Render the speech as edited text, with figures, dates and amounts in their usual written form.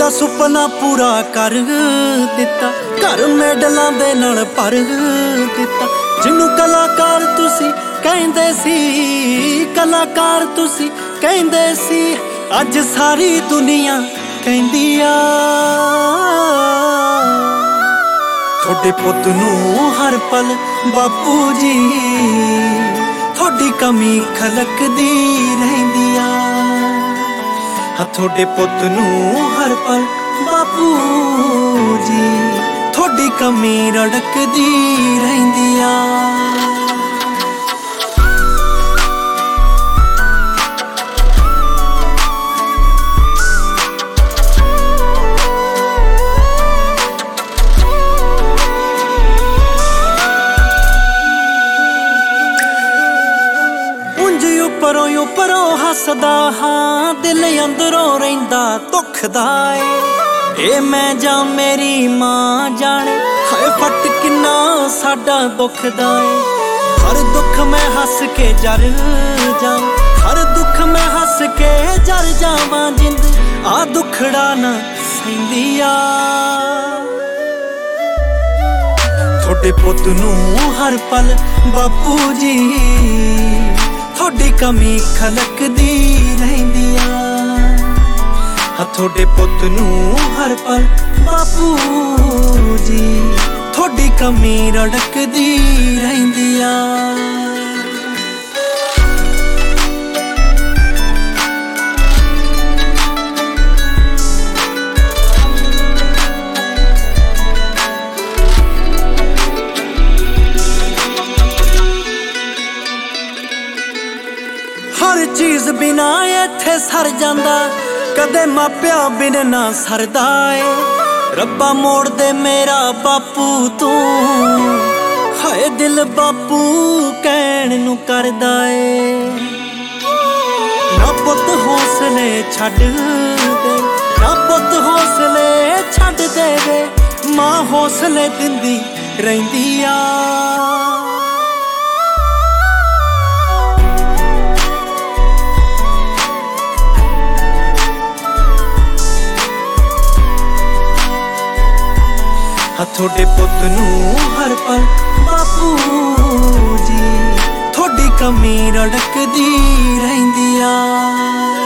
मेरा सुपना पूरा कर दिता, घर मेडलां दे नाल भर दिता। जिन्नू कलाकार तुसी कहंदे सी, कलाकार तुसी कहंदे सी, अज सारी दुनिया कहंदी आ। थोड़े पुत नूं हर पल बापू जी थोड़ी कमी खलकदी रहिंदी आ। थोड़े पुत नूं हर पल बापू जी थोड़ी कमी रड़कदी रहिंदी आ। उपरों हसदा हाँ, दिल अंदरों रहिंदा दुखदा ए मैं जा मेरी मां जाने, हाय फट किन्ना साडा दुखदा ए। हर दुख मैं हस के जर जावां, हर दुख मैं हस के जर जावां, जिंद आ दुखड़ा ना सहिंदी आ। थोड़े पुत नूं हर पल बापू जी थोड़ी कमी खलकदी रहिंदी आ। थोड़े पुत नूं हर पल बापू जी थोड़ी कमी रड़कदी रहिंदी आ। हर चीज बिना इत्थे सर जांदा, कदे मापिया बिन ना सरदा ए। रब्बा मोड़ दे मेरा बापू तू, हाय दिल बापू कहण नूं करदा ए। ना पुत हौसले छड्ड दे, ना पुत हौसले छड्ड दे वे, मां हौसले दिंदी रहिंदी आ। थोड़े पुत नूं हर पल बापू जी थोड़ी कमी रड़कदी रहिंदी आ।